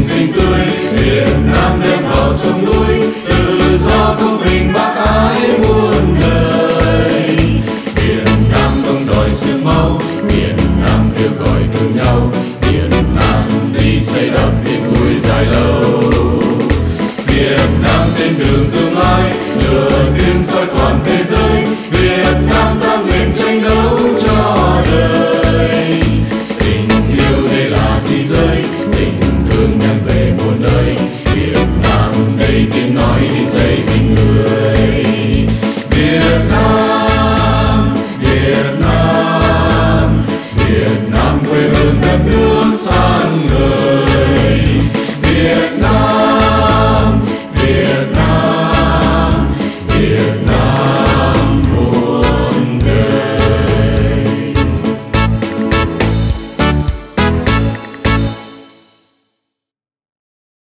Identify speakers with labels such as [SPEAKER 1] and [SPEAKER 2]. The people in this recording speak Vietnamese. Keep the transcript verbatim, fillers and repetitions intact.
[SPEAKER 1] tình xinh tươi, Việt Nam đem vào sông núi, tự do công bình bác ái muôn đời. Việt Nam không đòi sức máu, Việt Nam kêu gọi thương nhau, Việt Nam đi xây đắp yên vui dài lâu. Việt Nam trên đường tương lai, lửa tiếng soi